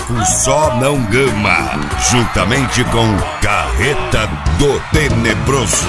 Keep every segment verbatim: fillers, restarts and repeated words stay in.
Bloco Só Não Gama, juntamente com Carreta do Tenebroso.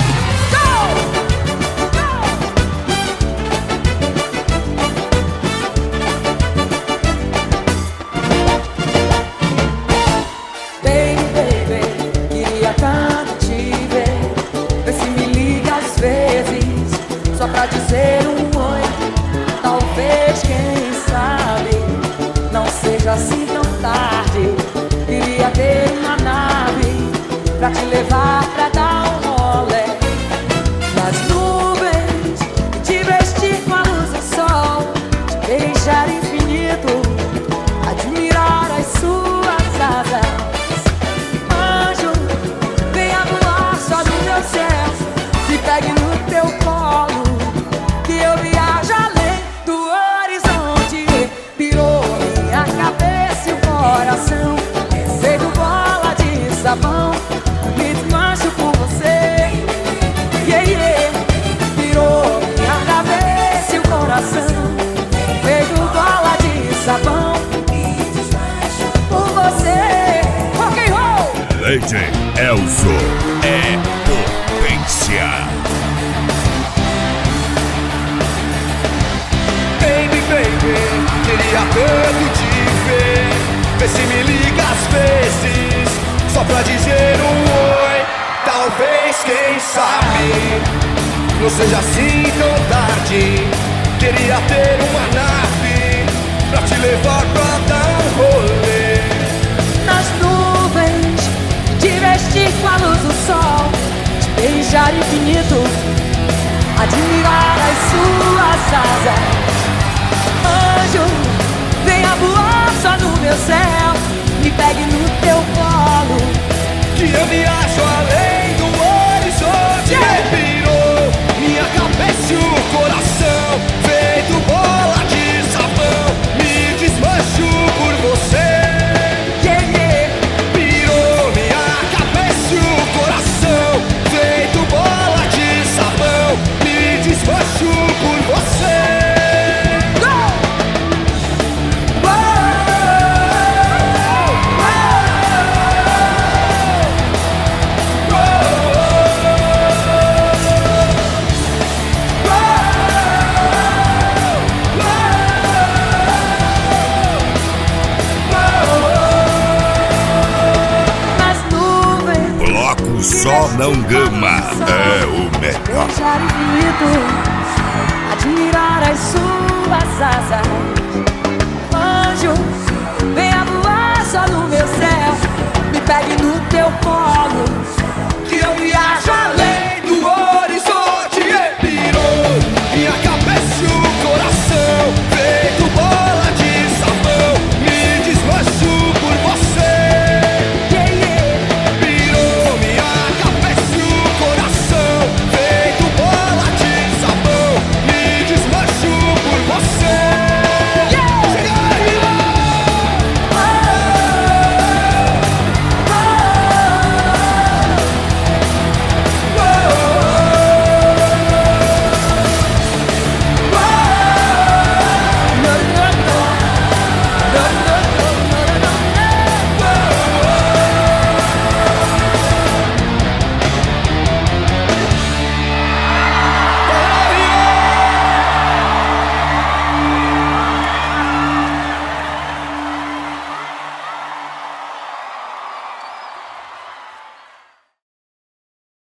Só pra dizer um oi, talvez, quem sabe, não seja assim tão tarde. Queria ter uma nave pra te levar pra dar um rolê nas nuvens, te vestir com a luz do sol, te beijar infinito, admirar as suas asas. Anjo, venha voar só no meu céu, me pegue no teu colo, que eu viajo além do horizonte. Pirou minha cabeça e o coração, feito bola de sabão, me desmancho por você. Yeah, yeah. Pirou minha cabeça e o coração, feito bola de sabão, me desmancho por você. Rock and roll! Leite Elzo é potência. Queria tanto te ver, vê se me liga às vezes, só pra dizer um oi, talvez, quem sabe, não seja assim tão tarde. Queria ter uma nave pra te levar pra dar um rolê nas nuvens, te vestir com a luz do sol, te beijar infinito, admirar as suas asas. Anjo, venha voar só no meu céu, me pegue no teu colo, que eu viajo além do horizonte. Yeah. Pirou minha cabeça e o coração, feito bola de sabão, me desmancho por você. Yeah, yeah. Pirou minha cabeça e o coração, feito bola de sabão, me desmancho por você. Só Não Gama é o melhor. Beijar infinito, admirar as suas asas.